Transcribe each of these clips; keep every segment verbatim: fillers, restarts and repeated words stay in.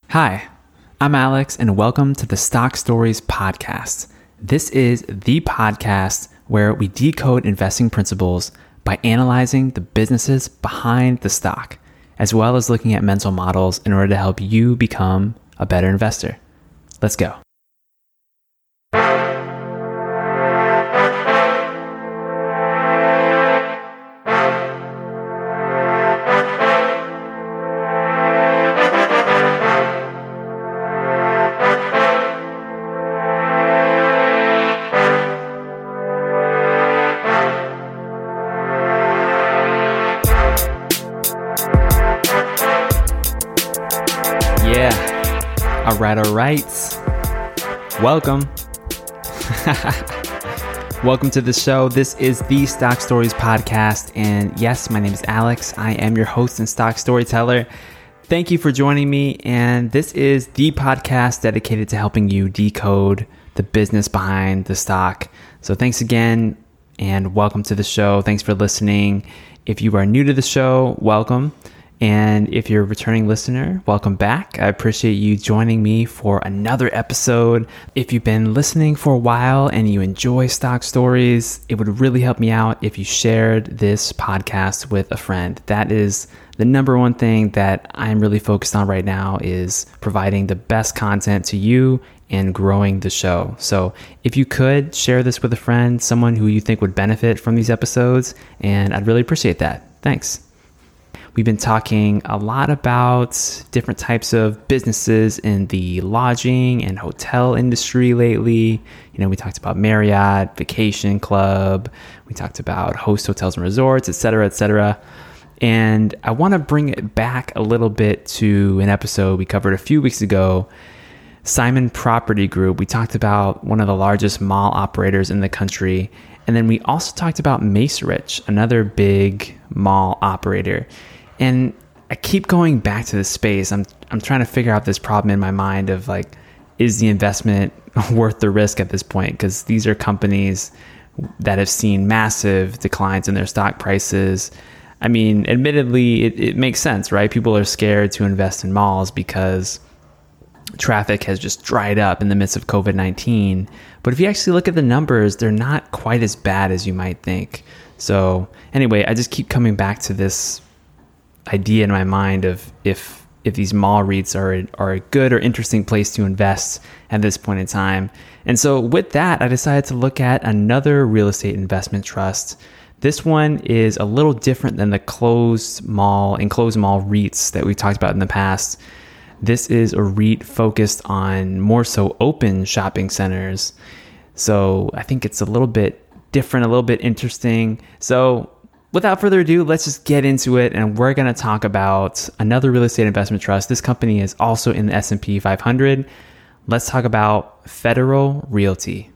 Hi, I'm Alex, and welcome to the Stock Stories podcast. This is the podcast where we decode investing principles by analyzing the businesses behind the stock, as well as looking at mental models in order to help you become a better investor. Let's go. Yeah. All right, all right. Welcome. Welcome to the show. This is the Stock Stories podcast. And yes, my name is Alex. I am your host and stock storyteller. Thank you for joining me. And this is the podcast dedicated to helping you decode the business behind the stock. So thanks again and welcome to the show. Thanks for listening. If you are new to the show, welcome. And if you're a returning listener, welcome back. I appreciate you joining me for another episode. If you've been listening for a while and you enjoy stock stories, it would really help me out if you shared this podcast with a friend. That is the number one thing that I'm really focused on right now, is providing the best content to you and growing the show. So if you could share this with a friend, someone who you think would benefit from these episodes, and I'd really appreciate that. Thanks. We've been talking a lot about different types of businesses in the lodging and hotel industry lately. You know, we talked about Marriott, Vacation Club. We talked about Host Hotels and Resorts, et cetera, et cetera. And I want to bring it back a little bit to an episode we covered a few weeks ago, Simon Property Group. We talked about one of the largest mall operators in the country. And then we also talked about Macerich, another big mall operator. And I keep going back to this space. I'm I'm trying to figure out this problem in my mind of like, is the investment worth the risk at this point? Because these are companies that have seen massive declines in their stock prices. I mean, admittedly, it, it makes sense, right? People are scared to invest in malls because traffic has just dried up in the midst of covid nineteen. But if you actually look at the numbers, they're not quite as bad as you might think. So anyway, I just keep coming back to this idea in my mind of if if these mall REITs are are a good or interesting place to invest at this point in time. And so with that, I decided to look at another real estate investment trust. This one is a little different than the closed mall, enclosed mall REITs that we talked about in the past. This is a REIT focused on more so open shopping centers. So I think it's a little bit different, a little bit interesting. So without further ado, let's just get into it, and we're going to talk about another real estate investment trust. This company is also in the S and P five hundred. Let's talk about Federal Realty.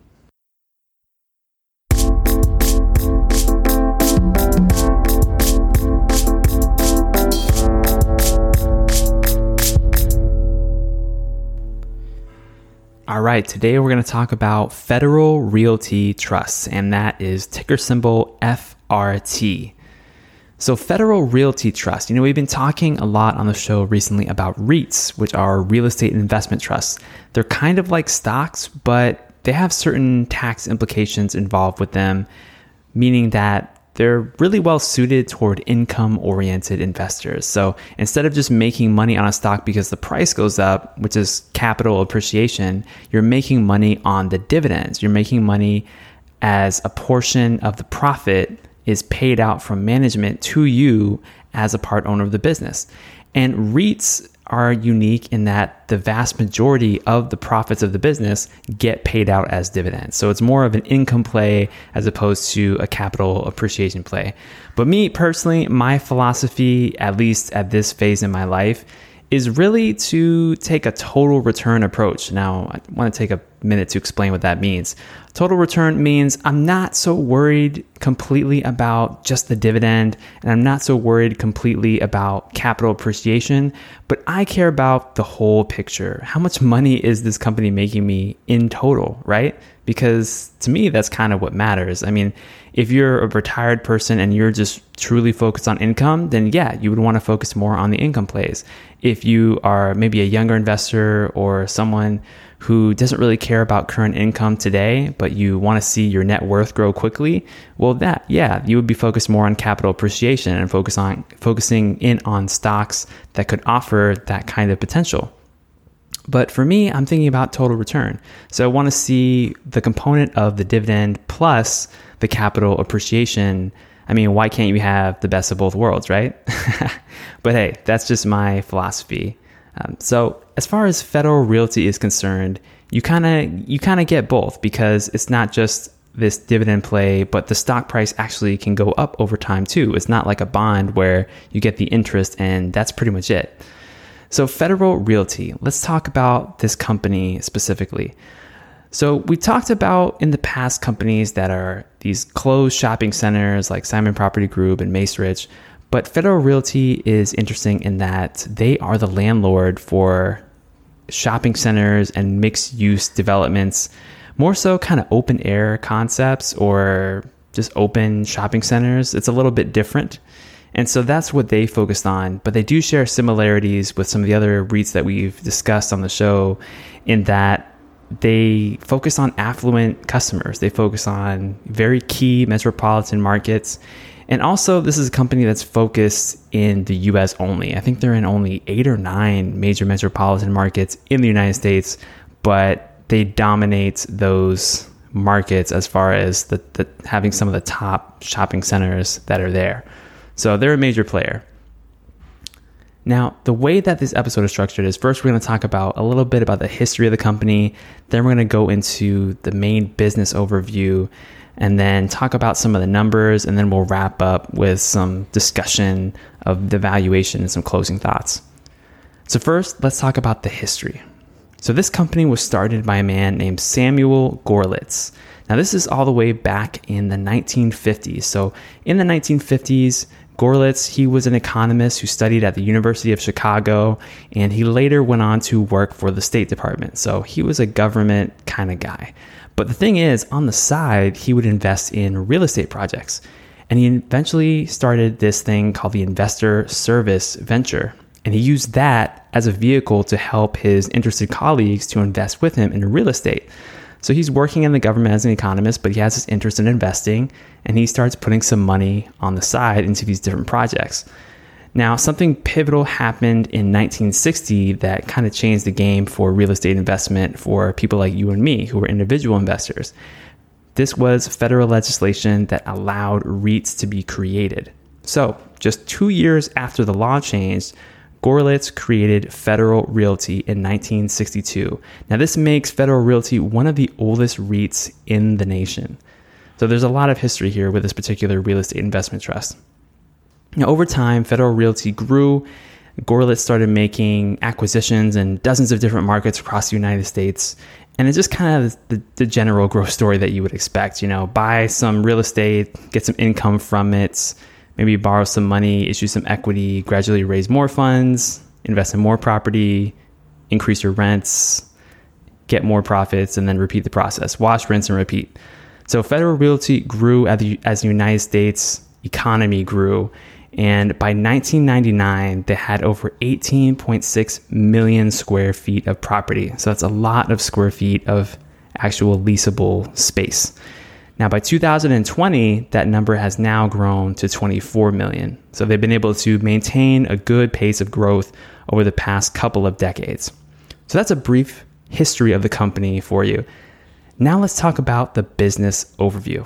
All right, today we're going to talk about Federal Realty Trusts, and that is ticker symbol F R T. So Federal Realty Trust, you know, we've been talking a lot on the show recently about REITs, which are real estate investment trusts. They're kind of like stocks, but they have certain tax implications involved with them, meaning that they're really well suited toward income-oriented investors. So instead of just making money on a stock because the price goes up, which is capital appreciation, you're making money on the dividends. You're making money as a portion of the profit is paid out from management to you as a part owner of the business. And REITs are unique in that the vast majority of the profits of the business get paid out as dividends. So it's more of an income play as opposed to a capital appreciation play. But me personally, my philosophy, at least at this phase in my life, is really to take a total return approach. Now, I want to take a minute to explain what that means. Total return means I'm not so worried completely about just the dividend, and I'm not so worried completely about capital appreciation, but I care about the whole picture. How much money is this company making me in total, right? Because to me, that's kind of what matters. I mean, if you're a retired person and you're just truly focused on income, then yeah, you would want to focus more on the income plays. If you are maybe a younger investor or someone who doesn't really care about current income today, but you want to see your net worth grow quickly, well, that, yeah, you would be focused more on capital appreciation and focus on focusing in on stocks that could offer that kind of potential. But for me, I'm thinking about total return. So I want to see the component of the dividend plus the capital appreciation. I mean, why can't you have the best of both worlds, right? But hey, that's just my philosophy. Um, so as far as Federal Realty is concerned, you kind of you kind of get both, because it's not just this dividend play, but the stock price actually can go up over time too. It's not like a bond where you get the interest and that's pretty much it. So Federal Realty, let's talk about this company specifically. So we talked about in the past companies that are these closed shopping centers like Simon Property Group and Macerich, but Federal Realty is interesting in that they are the landlord for shopping centers and mixed use developments, more so kind of open air concepts or just open shopping centers. It's a little bit different. And so that's what they focused on, but they do share similarities with some of the other REITs that we've discussed on the show, in that they focus on affluent customers. They focus on very key metropolitan markets. And also, this is a company that's focused in the U S only. I think they're in only eight or nine major metropolitan markets in the United States, but they dominate those markets as far as the, the having some of the top shopping centers that are there. So they're a major player. Now, the way that this episode is structured is, first we're going to talk about a little bit about the history of the company, then we're going to go into the main business overview, and then talk about some of the numbers, and then we'll wrap up with some discussion of the valuation and some closing thoughts. So first, let's talk about the history. So this company was started by a man named Samuel Goerlitz. Now, this is all the way back in the nineteen fifties. So in the nineteen fifties, Goerlitz, he was an economist who studied at the University of Chicago, and he later went on to work for the State Department. So he was a government kind of guy. But the thing is, on the side, he would invest in real estate projects. And he eventually started this thing called the Investor Service Venture. And he used that as a vehicle to help his interested colleagues to invest with him in real estate. So he's working in the government as an economist, but he has this interest in investing, and he starts putting some money on the side into these different projects. Now, something pivotal happened in nineteen sixty that kind of changed the game for real estate investment for people like you and me, who were individual investors. This was federal legislation that allowed REITs to be created. So just two years after the law changed, Goerlitz created Federal Realty in nineteen sixty-two. Now, this makes Federal Realty one of the oldest REITs in the nation. So there's a lot of history here with this particular real estate investment trust. Now, over time, Federal Realty grew. Goerlitz started making acquisitions in dozens of different markets across the United States. And it's just kind of the, the general growth story that you would expect. You know, buy some real estate, get some income from it, maybe borrow some money, issue some equity, gradually raise more funds, invest in more property, increase your rents, get more profits, and then repeat the process. Wash, rinse, and repeat. So Federal Realty grew as the, as the United States economy grew. And by nineteen ninety-nine, they had over eighteen point six million square feet of property. So that's a lot of square feet of actual leasable space. Now, by two thousand twenty, that number has now grown to twenty-four million. So they've been able to maintain a good pace of growth over the past couple of decades. So that's a brief history of the company for you. Now let's talk about the business overview.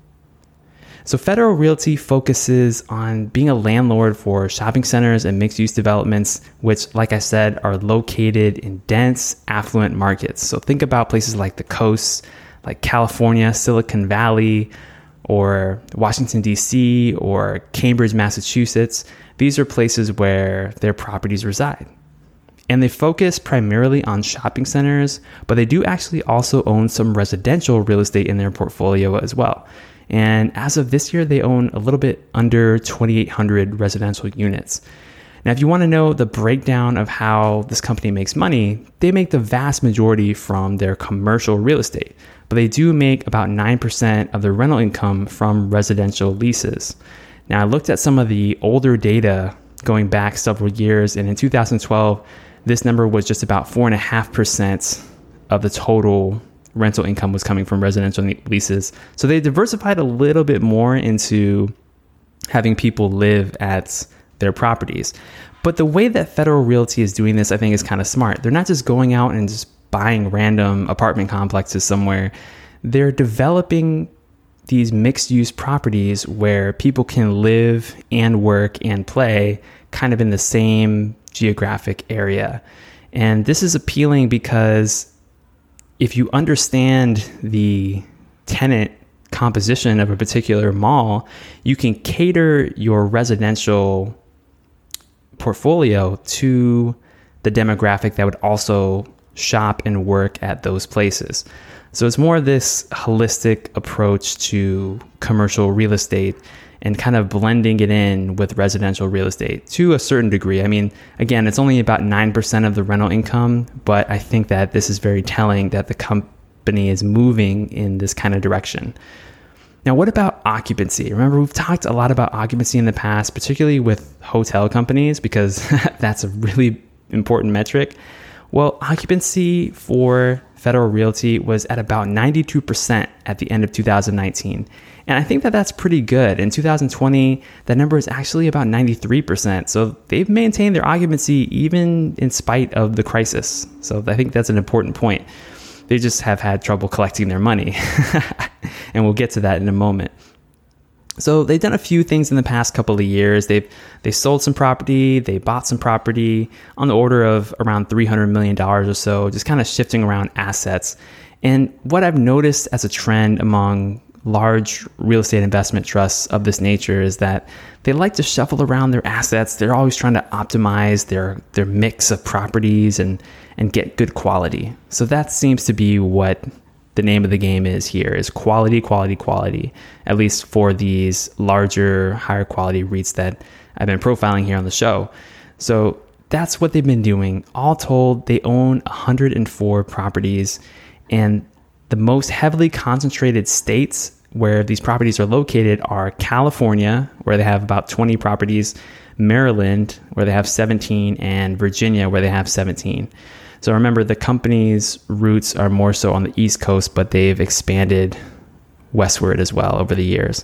So Federal Realty focuses on being a landlord for shopping centers and mixed-use developments, which, like I said, are located in dense, affluent markets. So think about places like the coast, like California, Silicon Valley, or Washington, D C, or Cambridge, Massachusetts. These are places where their properties reside. And they focus primarily on shopping centers, but they do actually also own some residential real estate in their portfolio as well. And as of this year, they own a little bit under twenty-eight hundred residential units. Now, if you want to know the breakdown of how this company makes money, they make the vast majority from their commercial real estate, but they do make about nine percent of their rental income from residential leases. Now, I looked at some of the older data going back several years, and in two thousand twelve, this number was just about four point five percent of the total rental income was coming from residential leases. So they diversified a little bit more into having people live at their properties. But the way that Federal Realty is doing this, I think, is kind of smart. They're not just going out and just buying random apartment complexes somewhere. They're developing these mixed-use properties where people can live and work and play kind of in the same geographic area. And this is appealing because if you understand the tenant composition of a particular mall, you can cater your residential portfolio to the demographic that would also shop and work at those places. So it's more of this holistic approach to commercial real estate and kind of blending it in with residential real estate to a certain degree. I mean, again, it's only about nine percent of the rental income, but I think that this is very telling that the company is moving in this kind of direction. Now, what about occupancy? Remember, we've talked a lot about occupancy in the past, particularly with hotel companies, because that's a really important metric. Well, occupancy for Federal Realty was at about ninety-two percent at the end of two thousand nineteen. And I think that that's pretty good. In two thousand twenty, that number is actually about ninety-three percent. So they've maintained their occupancy even in spite of the crisis. So I think that's an important point. They just have had trouble collecting their money. And we'll get to that in a moment. So they've done a few things in the past couple of years. They've they sold some property, they bought some property on the order of around three hundred million dollars or so, just kind of shifting around assets. And what I've noticed as a trend among large real estate investment trusts of this nature is that they like to shuffle around their assets. They're always trying to optimize their their mix of properties and and get good quality. So that seems to be what the name of the game is here, is quality, quality, quality, at least for these larger, higher quality REITs that I've been profiling here on the show. So that's what they've been doing. All told, they own one hundred four properties, and the most heavily concentrated states where these properties are located are California, where they have about twenty properties, Maryland, where they have seventeen, and Virginia, where they have seventeen. So remember, the company's roots are more so on the East Coast, but they've expanded westward as well over the years.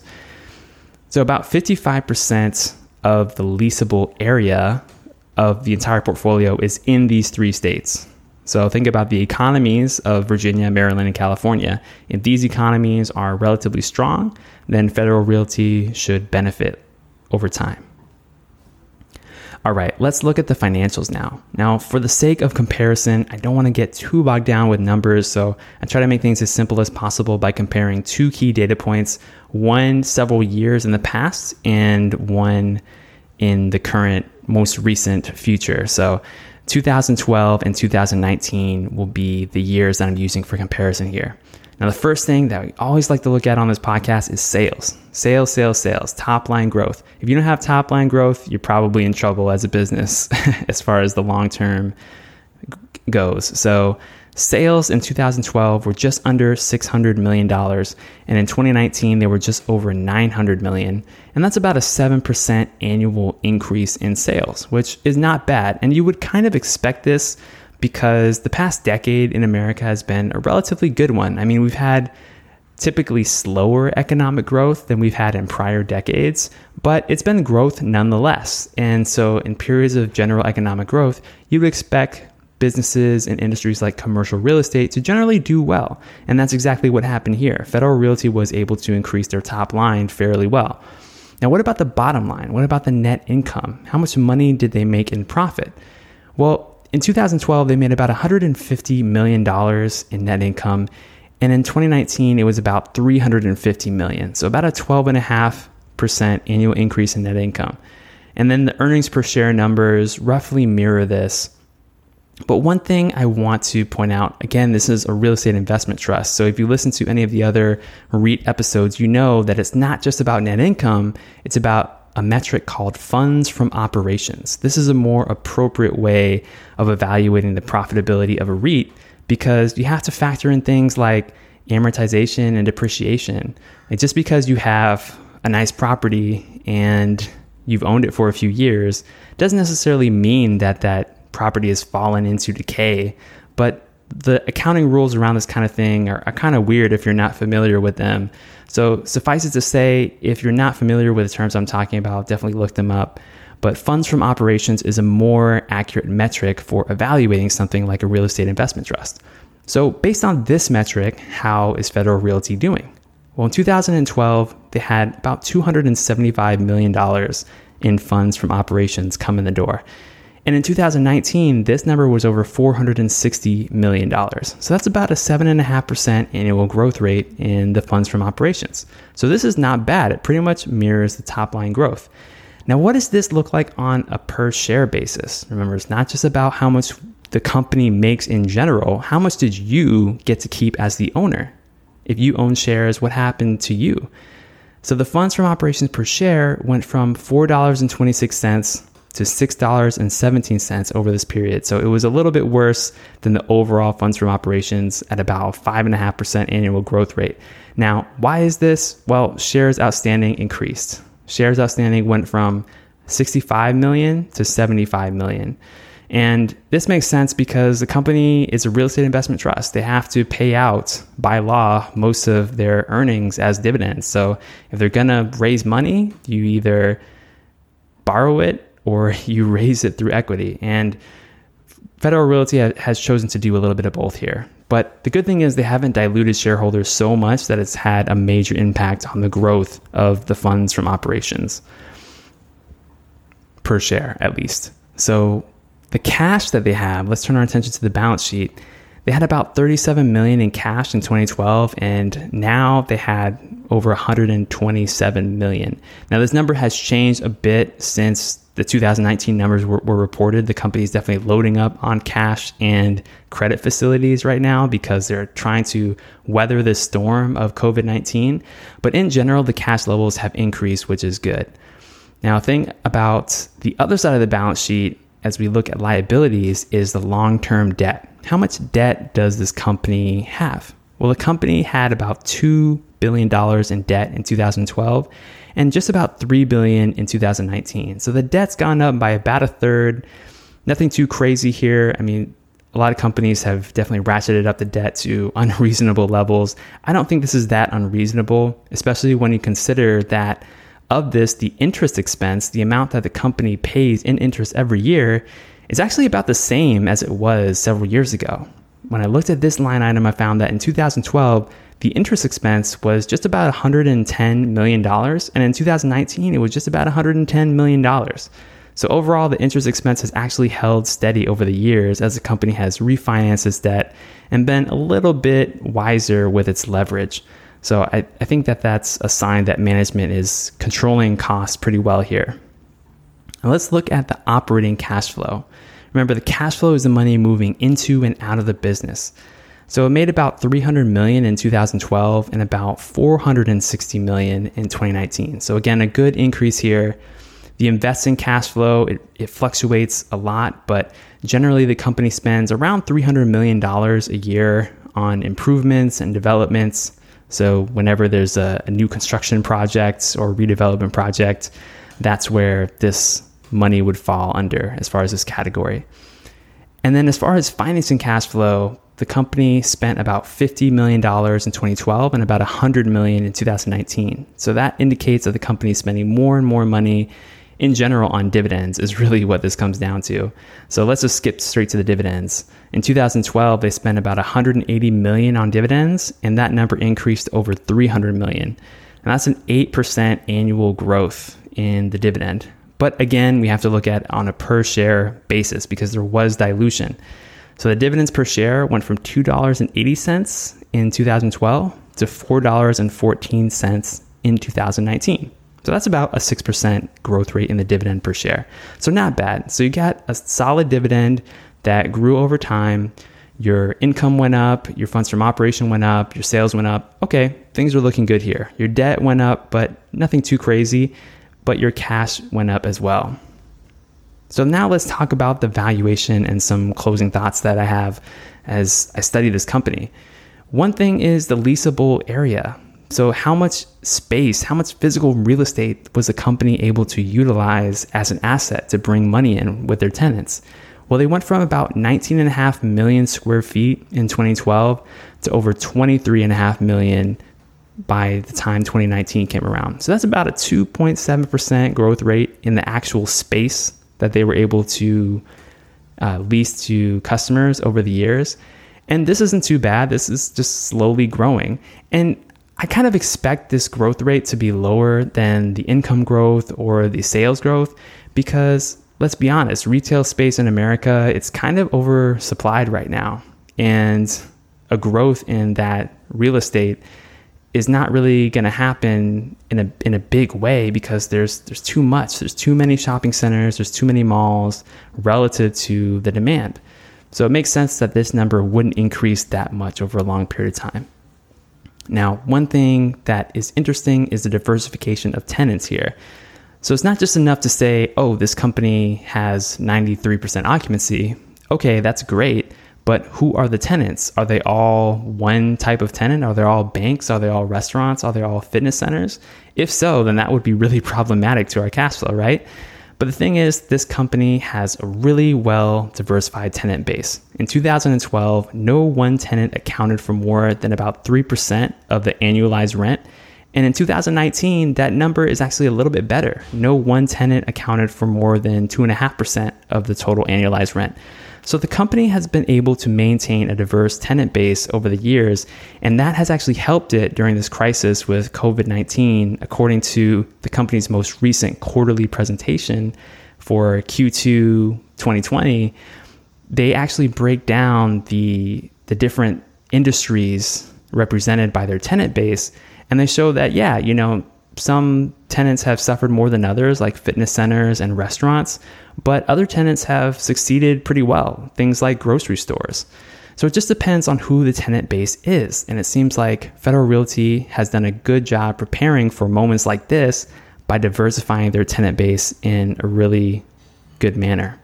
So about fifty-five percent of the leasable area of the entire portfolio is in these three states. So think about the economies of Virginia, Maryland, and California. If these economies are relatively strong, then Federal Realty should benefit over time. All right, let's look at the financials now. Now, for the sake of comparison, I don't want to get too bogged down with numbers, so I try to make things as simple as possible by comparing two key data points, one several years in the past and one in the current, most recent future. So two thousand twelve and two thousand nineteen will be the years that I'm using for comparison here. Now, the first thing that we always like to look at on this podcast is sales. Sales, sales, sales, top line growth. If you don't have top line growth, you're probably in trouble as a business as far as the long term goes. So sales in two thousand twelve were just under six hundred million dollars. And in twenty nineteen, they were just over nine hundred million dollars. And that's about a seven percent annual increase in sales, which is not bad. And you would kind of expect this because the past decade in America has been a relatively good one. I mean, we've had typically slower economic growth than we've had in prior decades, but it's been growth nonetheless. And so in periods of general economic growth, you would expect businesses and industries like commercial real estate to generally do well. And that's exactly what happened here. Federal Realty was able to increase their top line fairly well. Now, what about the bottom line? What about the net income? How much money did they make in profit? Well, in two thousand twelve, they made about one hundred fifty million dollars in net income. And in twenty nineteen, it was about three hundred fifty million dollars. So about a twelve point five percent annual increase in net income. And then the earnings per share numbers roughly mirror this. But one thing I want to point out, again, this is a real estate investment trust. So if you listen to any of the other REIT episodes, you know that it's not just about net income, it's about a metric called funds from operations. This is a more appropriate way of evaluating the profitability of a REIT because you have to factor in things like amortization and depreciation. And just because you have a nice property and you've owned it for a few years doesn't necessarily mean that that property has fallen into decay, but the accounting rules around this kind of thing are, are kind of weird if you're not familiar with them. So suffice it to say, if you're not familiar with the terms I'm talking about, definitely look them up. But funds from operations is a more accurate metric for evaluating something like a real estate investment trust. So based on this metric, how is Federal Realty doing? Well, in two thousand twelve, they had about two hundred seventy-five million dollars in funds from operations come in the door. And in two thousand nineteen, this number was over four hundred sixty million dollars. So that's about a seven point five percent annual growth rate in the funds from operations. So this is not bad. It pretty much mirrors the top line growth. Now, what does this look like on a per share basis? Remember, it's not just about how much the company makes in general. How much did you get to keep as the owner? If you own shares, what happened to you? So the funds from operations per share went from four dollars and twenty-six cents to six dollars and seventeen cents over this period. So it was a little bit worse than the overall funds from operations at about five point five percent annual growth rate. Now, why is this? Well, shares outstanding increased. Shares outstanding went from sixty-five million to seventy-five million. And this makes sense because the company is a real estate investment trust. They have to pay out by law most of their earnings as dividends. So if they're going to raise money, you either borrow it or you raise it through equity. And Federal Realty has chosen to do a little bit of both here. But the good thing is they haven't diluted shareholders so much that it's had a major impact on the growth of the funds from operations per share, at least. So the cash that they have, let's turn our attention to the balance sheet. They had about thirty-seven million dollars in cash in twenty twelve, and now they had over one hundred twenty-seven million dollars. Now, this number has changed a bit since the two thousand nineteen numbers were, were reported. The company is definitely loading up on cash and credit facilities right now because they're trying to weather this storm of covid nineteen. But in general, the cash levels have increased, which is good. Now, the thing about the other side of the balance sheet, as we look at liabilities, is the long-term debt. How much debt does this company have? Well, the company had about two billion dollars in debt in two thousand twelve and just about three billion dollars in two thousand nineteen. So the debt's gone up by about a third. Nothing too crazy here. I mean, a lot of companies have definitely ratcheted up the debt to unreasonable levels. I don't think this is that unreasonable, especially when you consider that of this, the interest expense, the amount that the company pays in interest every year, is actually about the same as it was several years ago. When I looked at this line item, I found that in two thousand twelve, the interest expense was just about one hundred ten million dollars. And in two thousand nineteen, it was just about one hundred ten million dollars. So overall, the interest expense has actually held steady over the years as the company has refinanced its debt and been a little bit wiser with its leverage. So I, I think that that's a sign that management is controlling costs pretty well here. Now let's look at the operating cash flow. Remember, the cash flow is the money moving into and out of the business. So it made about three hundred million dollars in two thousand twelve and about four hundred sixty million dollars in twenty nineteen. So again, a good increase here. The investing cash flow, it, it fluctuates a lot, but generally the company spends around three hundred million dollars a year on improvements and developments. So whenever there's a, a new construction project or redevelopment project, that's where this money would fall under as far as this category. And then as far as financing cash flow, the company spent about fifty million dollars in twenty twelve and about one hundred million dollars in two thousand nineteen. So that indicates that the company is spending more and more money in general on dividends is really what this comes down to. So let's just skip straight to the dividends. In two thousand twelve, they spent about one hundred eighty million dollars on dividends, and that number increased to over three hundred million dollars. And that's an eight percent annual growth in the dividend. But again, we have to look at on a per share basis because there was dilution. So the dividends per share went from two dollars and eighty cents in two thousand twelve to four dollars and fourteen cents in two thousand nineteen. So that's about a six percent growth rate in the dividend per share. So not bad. So you got a solid dividend that grew over time. Your income went up, your funds from operation went up, your sales went up. Okay, things are looking good here. Your debt went up, but nothing too crazy, but your cash went up as well. So now let's talk about the valuation and some closing thoughts that I have as I study this company. One thing is the leasable area. So how much space, how much physical real estate was the company able to utilize as an asset to bring money in with their tenants? Well, they went from about nineteen and a half million square feet in twenty twelve to over twenty-three and a half million by the time twenty nineteen came around. So that's about a two point seven percent growth rate in the actual space that they were able to uh, lease to customers over the years. And this isn't too bad. This is just slowly growing. And I kind of expect this growth rate to be lower than the income growth or the sales growth because, let's be honest, retail space in America, it's kind of oversupplied right now. And a growth in that real estate is not really going to happen in a in a big way because there's there's too much. There's too many shopping centers, there's too many malls relative to the demand. So it makes sense that this number wouldn't increase that much over a long period of time. Now, one thing that is interesting is the diversification of tenants here. So it's not just enough to say, oh, this company has ninety-three percent occupancy. Okay, that's great. But who are the tenants? Are they all one type of tenant? Are they all banks? Are they all restaurants? Are they all fitness centers? If so, then that would be really problematic to our cash flow, right? But the thing is, this company has a really well diversified tenant base. In two thousand twelve, no one tenant accounted for more than about three percent of the annualized rent. And in two thousand nineteen, that number is actually a little bit better. No one tenant accounted for more than two point five percent of the total annualized rent. So the company has been able to maintain a diverse tenant base over the years, and that has actually helped it during this crisis with covid nineteen, according to the company's most recent quarterly presentation for Q two twenty twenty. They actually break down the, the different industries represented by their tenant base, and they show that, yeah, you know, some tenants have suffered more than others, like fitness centers and restaurants, but other tenants have succeeded pretty well, things like grocery stores. So it just depends on who the tenant base is. And it seems like Federal Realty has done a good job preparing for moments like this by diversifying their tenant base in a really good manner.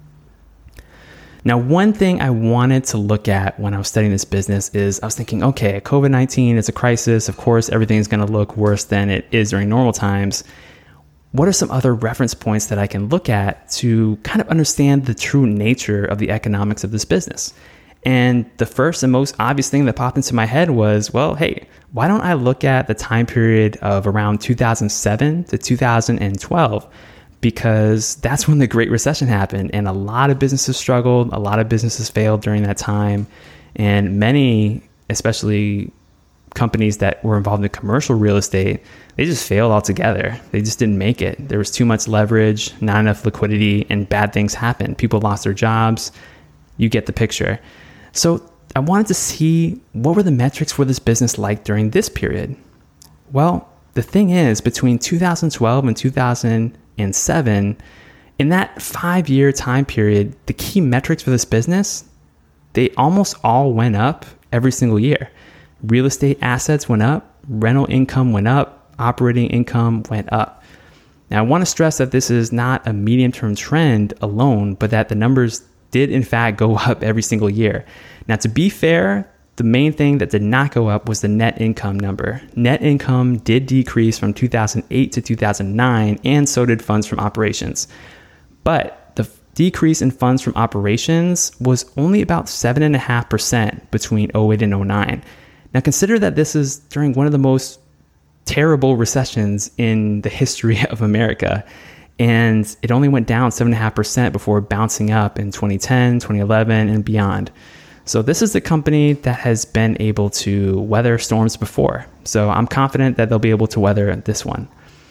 Now, one thing I wanted to look at when I was studying this business is I was thinking, okay, covid nineteen is a crisis. Of course, everything's going to look worse than it is during normal times. What are some other reference points that I can look at to kind of understand the true nature of the economics of this business? And the first and most obvious thing that popped into my head was, well, hey, why don't I look at the time period of around two thousand seven to two thousand twelve? Because that's when the Great Recession happened, and a lot of businesses struggled, a lot of businesses failed during that time, and many, especially companies that were involved in commercial real estate, they just failed altogether. They just didn't make it. There was too much leverage, not enough liquidity, and bad things happened. People lost their jobs. You get the picture. So I wanted to see what were the metrics for this business like during this period. Well, the thing is, between two thousand twelve and two thousand seven, in that five-year time period, the key metrics for this business, they almost all went up every single year. Real estate assets went up, rental income went up, operating income went up. Now, I want to stress that this is not a medium-term trend alone, but that the numbers did in fact go up every single year. Now, to be fair, the main thing that did not go up was the net income number. Net income did decrease from two thousand eight to two thousand nine, and so did funds from operations. But the decrease in funds from operations was only about seven point five percent between oh eight and oh nine. Now, consider that this is during one of the most terrible recessions in the history of America. And it only went down seven point five percent before bouncing up in twenty ten, twenty eleven, and beyond. So this is the company that has been able to weather storms before. So I'm confident that they'll be able to weather this one.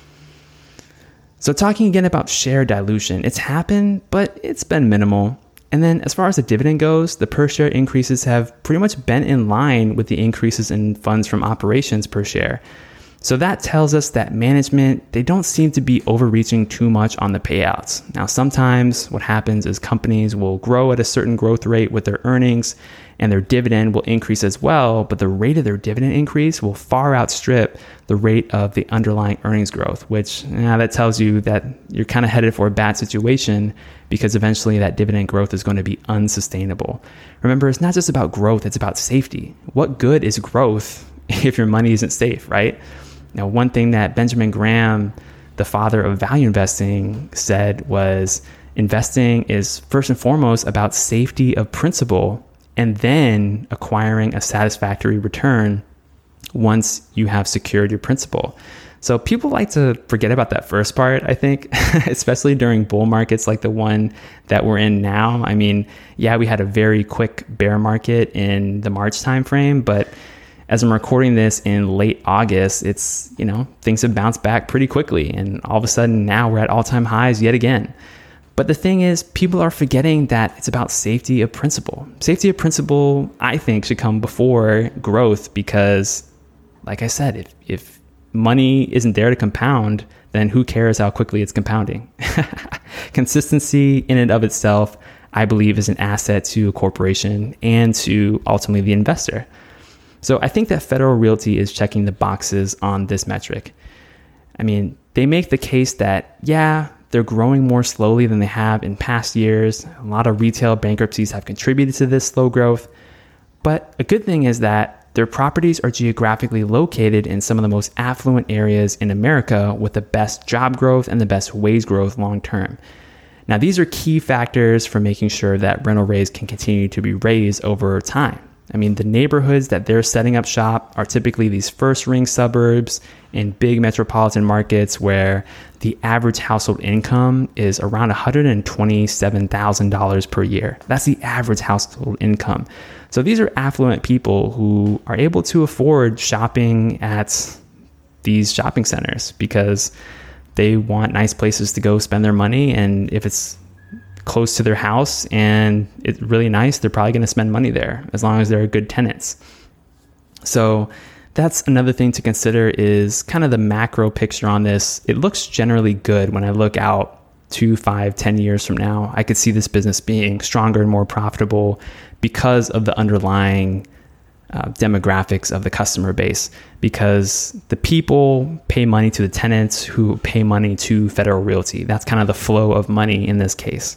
So talking again about share dilution, it's happened, but it's been minimal. And then as far as the dividend goes, the per share increases have pretty much been in line with the increases in funds from operations per share. So that tells us that management, they don't seem to be overreaching too much on the payouts. Now, sometimes what happens is companies will grow at a certain growth rate with their earnings and their dividend will increase as well, but the rate of their dividend increase will far outstrip the rate of the underlying earnings growth, which yeah, that tells you that you're kind of headed for a bad situation because eventually that dividend growth is going to be unsustainable. Remember, it's not just about growth, it's about safety. What good is growth if your money isn't safe, right? Now, one thing that Benjamin Graham, the father of value investing, said was investing is first and foremost about safety of principal and then acquiring a satisfactory return once you have secured your principal. So people like to forget about that first part, I think, especially during bull markets like the one that we're in now. I mean, yeah, we had a very quick bear market in the March timeframe, but as I'm recording this in late August, it's, you know, things have bounced back pretty quickly. And all of a sudden now we're at all-time highs yet again. But the thing is, people are forgetting that it's about safety of principal. Safety of principal, I think, should come before growth because, like I said, if, if money isn't there to compound, then who cares how quickly it's compounding? Consistency in and of itself, I believe, is an asset to a corporation and to ultimately the investor. So I think that Federal Realty is checking the boxes on this metric. I mean, they make the case that, yeah, they're growing more slowly than they have in past years. A lot of retail bankruptcies have contributed to this slow growth. But a good thing is that their properties are geographically located in some of the most affluent areas in America with the best job growth and the best wage growth long term. Now, these are key factors for making sure that rental rates can continue to be raised over time. I mean, the neighborhoods that they're setting up shop are typically these first ring suburbs in big metropolitan markets where the average household income is around one hundred twenty-seven thousand dollars per year. That's the average household income. So these are affluent people who are able to afford shopping at these shopping centers because they want nice places to go spend their money. And if it's close to their house and it's really nice, they're probably going to spend money there as long as they're good tenants. So that's another thing to consider is kind of the macro picture on this. It looks generally good when I look out two, five, ten years from now. I could see this business being stronger and more profitable because of the underlying uh, demographics of the customer base, because the people pay money to the tenants who pay money to Federal Realty. That's kind of the flow of money in this case.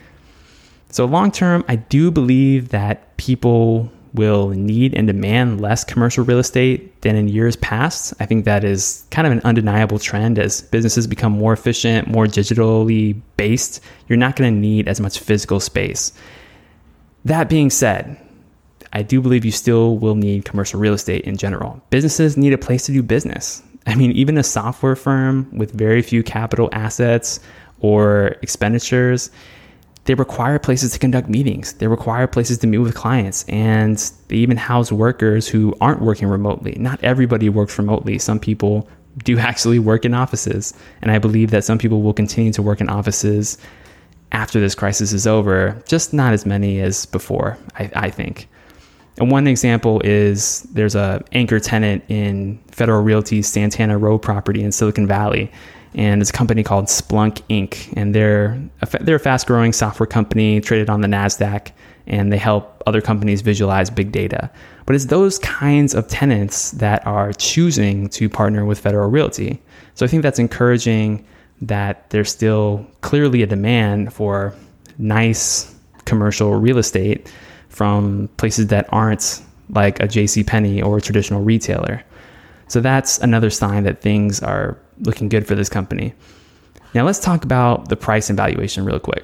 So long term, I do believe that people will need and demand less commercial real estate than in years past. I think that is kind of an undeniable trend as businesses become more efficient, more digitally based. You're not going to need as much physical space. That being said, I do believe you still will need commercial real estate in general. Businesses need a place to do business. I mean, even a software firm with very few capital assets or expenditures, they require places to conduct meetings. They require places to meet with clients, and they even house workers who aren't working remotely. Not everybody works remotely. Some people do actually work in offices, and I believe that some people will continue to work in offices after this crisis is over, just not as many as before, I, I think. And one example is there's a anchor tenant in Federal Realty's Santana Row property in Silicon Valley. And it's a company called Splunk Incorporated. And they're a, they're a fast-growing software company traded on the NASDAQ, and they help other companies visualize big data. But it's those kinds of tenants that are choosing to partner with Federal Realty. So I think that's encouraging that there's still clearly a demand for nice commercial real estate from places that aren't like a JCPenney or a traditional retailer. So that's another sign that things are looking good for this company. Now let's talk about the price and valuation real quick.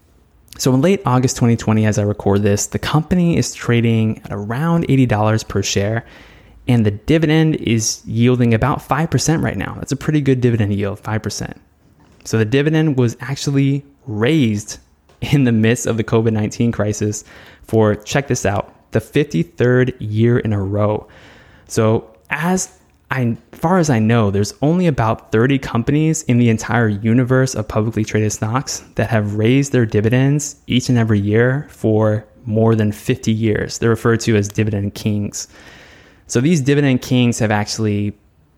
So in late August twenty twenty, as I record this, the company is trading at around eighty dollars per share, and the dividend is yielding about five percent right now. That's a pretty good dividend yield, five percent. So the dividend was actually raised in the midst of the covid nineteen crisis for, check this out, the fifty-third year in a row. So as I, far as I know, there's only about thirty companies in the entire universe of publicly traded stocks that have raised their dividends each and every year for more than fifty years. They're referred to as dividend kings. So these dividend kings have actually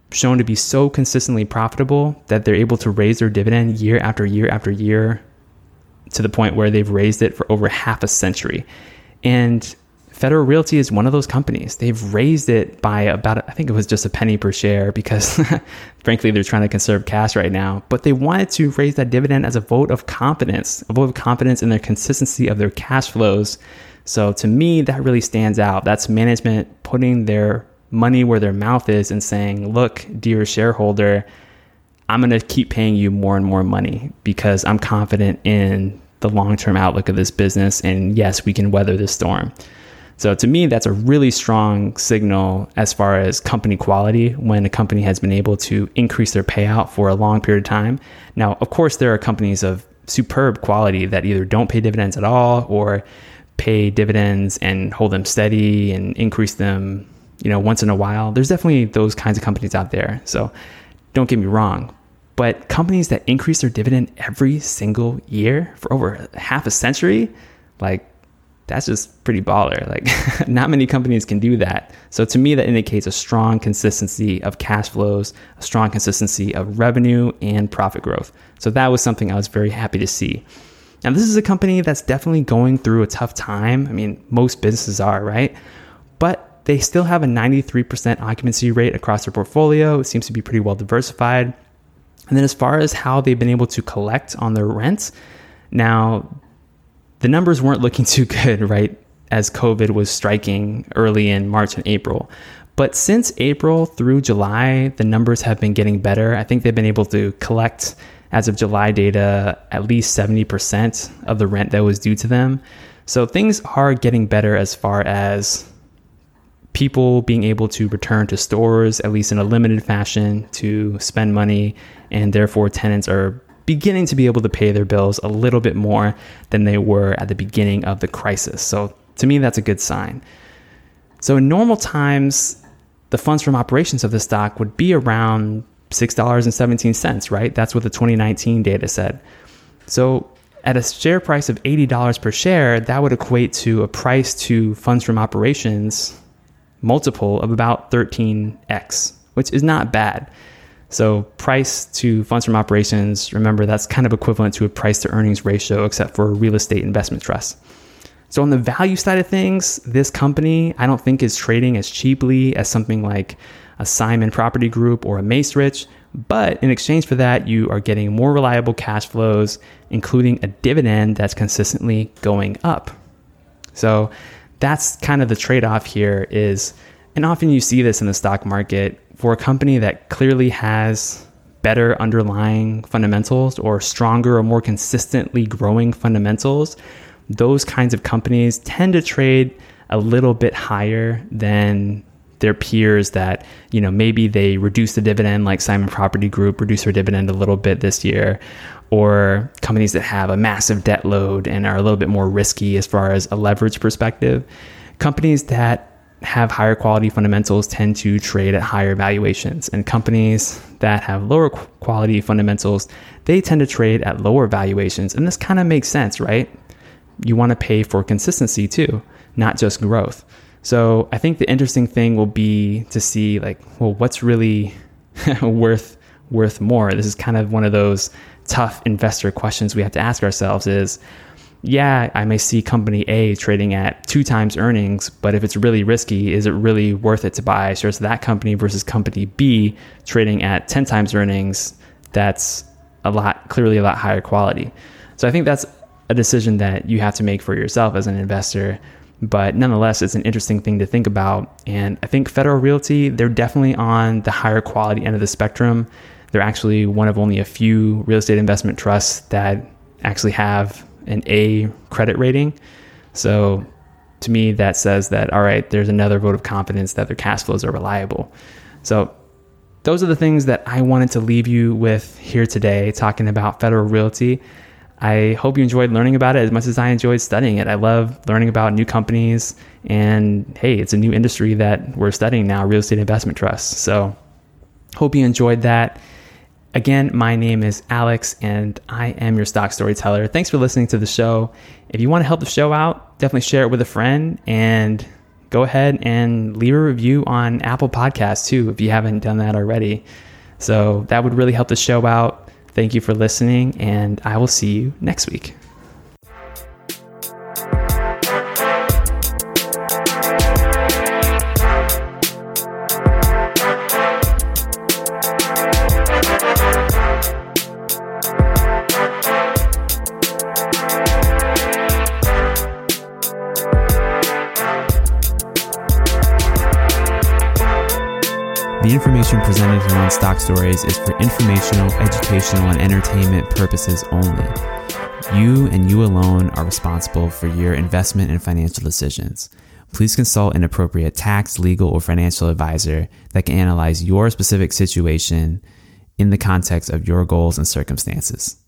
shown to be so consistently profitable that they're able to raise their dividend year after year after year to the point where they've raised it for over half a century. And Federal Realty is one of those companies. They've raised it by about, I think it was just a penny per share because frankly, they're trying to conserve cash right now, but they wanted to raise that dividend as a vote of confidence, a vote of confidence in their consistency of their cash flows. So to me, that really stands out. That's management putting their money where their mouth is and saying, look, dear shareholder, I'm going to keep paying you more and more money because I'm confident in the long-term outlook of this business. And yes, we can weather this storm. So to me, that's a really strong signal as far as company quality when a company has been able to increase their payout for a long period of time. Now, of course, there are companies of superb quality that either don't pay dividends at all or pay dividends and hold them steady and increase them, you know, once in a while. There's definitely those kinds of companies out there. So don't get me wrong. But companies that increase their dividend every single year for over half a century, like, that's just pretty baller. Like not many companies can do that. So to me, that indicates a strong consistency of cash flows, a strong consistency of revenue and profit growth. So that was something I was very happy to see. Now, this is a company that's definitely going through a tough time. I mean, most businesses are, right? But they still have a ninety-three percent occupancy rate across their portfolio. It seems to be pretty well diversified. And then as far as how they've been able to collect on their rents, now, the numbers weren't looking too good, right, as COVID was striking early in March and April. But since April through July, the numbers have been getting better. I think they've been able to collect, as of July data, at least seventy percent of the rent that was due to them. So things are getting better as far as people being able to return to stores, at least in a limited fashion, to spend money, and therefore tenants are beginning to be able to pay their bills a little bit more than they were at the beginning of the crisis. So to me, that's a good sign. So in normal times, the funds from operations of the stock would be around six dollars and seventeen cents, right? That's what the twenty nineteen data said. So at a share price of eighty dollars per share, that would equate to a price to funds from operations multiple of about thirteen x, which is not bad. So price to funds from operations, remember, that's kind of equivalent to a price to earnings ratio, except for a real estate investment trust. So on the value side of things, this company, I don't think is trading as cheaply as something like a Simon Property Group or a Macerich. But in exchange for that, you are getting more reliable cash flows, including a dividend that's consistently going up. So that's kind of the trade-off here is, and often you see this in the stock market, for a company that clearly has better underlying fundamentals or stronger or more consistently growing fundamentals, those kinds of companies tend to trade a little bit higher than their peers that, you know, maybe they reduce the dividend, like Simon Property Group reduced their dividend a little bit this year, or companies that have a massive debt load and are a little bit more risky as far as a leverage perspective. Companies that have higher quality fundamentals tend to trade at higher valuations, and companies that have lower quality fundamentals, they tend to trade at lower valuations. And this kind of makes sense, right? You want to pay for consistency too, not just growth. So I think the interesting thing will be to see, like, well, what's really worth worth more? This is kind of one of those tough investor questions we have to ask ourselves is, yeah, I may see company A trading at two times earnings, but if it's really risky, is it really worth it to buy shares of that company versus company B trading at ten times earnings? That's a lot, clearly a lot higher quality. So I think that's a decision that you have to make for yourself as an investor. But nonetheless, it's an interesting thing to think about. And I think Federal Realty, they're definitely on the higher quality end of the spectrum. They're actually one of only a few real estate investment trusts that actually have an A credit rating. So to me, that says that, all right, there's another vote of confidence that their cash flows are reliable. So those are the things that I wanted to leave you with here today, talking about Federal Realty. I hope you enjoyed learning about it as much as I enjoyed studying it. I love learning about new companies, and hey, it's a new industry that we're studying now, real estate investment trusts. So hope you enjoyed that. Again, my name is Alex, and I am your stock storyteller. Thanks for listening to the show. If you want to help the show out, definitely share it with a friend and go ahead and leave a review on Apple Podcasts too, if you haven't done that already. So that would really help the show out. Thank you for listening, and I will see you next week. The information presented here on Stock Stories is for informational, educational, and entertainment purposes only. You and you alone are responsible for your investment and financial decisions. Please consult an appropriate tax, legal, or financial advisor that can analyze your specific situation in the context of your goals and circumstances.